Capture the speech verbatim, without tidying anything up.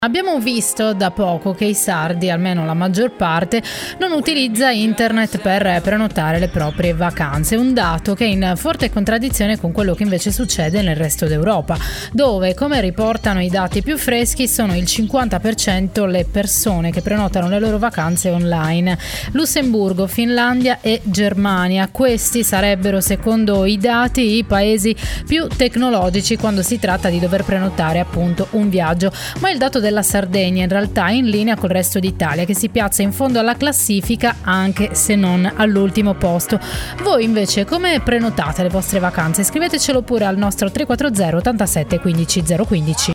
Abbiamo visto da poco che i sardi, almeno la maggior parte, non utilizza internet per prenotare le proprie vacanze, un dato che è in forte contraddizione con quello che invece succede nel resto d'Europa, dove, come riportano i dati più freschi, sono il cinquanta per cento le persone che prenotano le loro vacanze online. Lussemburgo, Finlandia e Germania, questi sarebbero, secondo i dati, i paesi più tecnologici quando si tratta di dover prenotare appunto un viaggio, ma il dato del la Sardegna in realtà è in linea col resto d'Italia, che si piazza in fondo alla classifica anche se non all'ultimo posto. Voi invece come prenotate le vostre vacanze? Scrivetecelo pure al nostro tre quattro zero ottantasette quindici zero quindici.